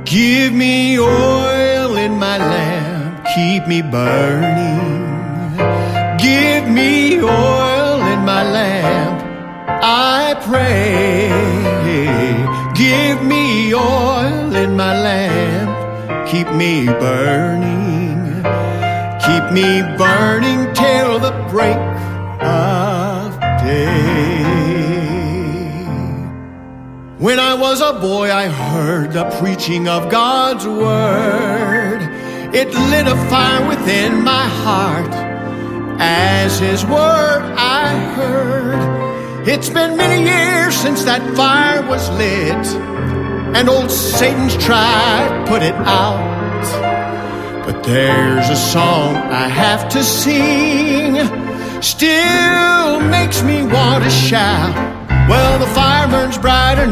Give me oil in my lamp, keep me burning. Give me oil in my lamp, I pray. Give me oil in my lamp, keep me burning. Keep me burning till the break of day. When I was a boy, I heard the preaching of God's word. It lit a fire within my heart. As His word I heard. It's been many years since that fire was lit, and old Satan's tried to put it out. But there's a song I have to sing, still makes me want to shout. Well, the fire burns brighter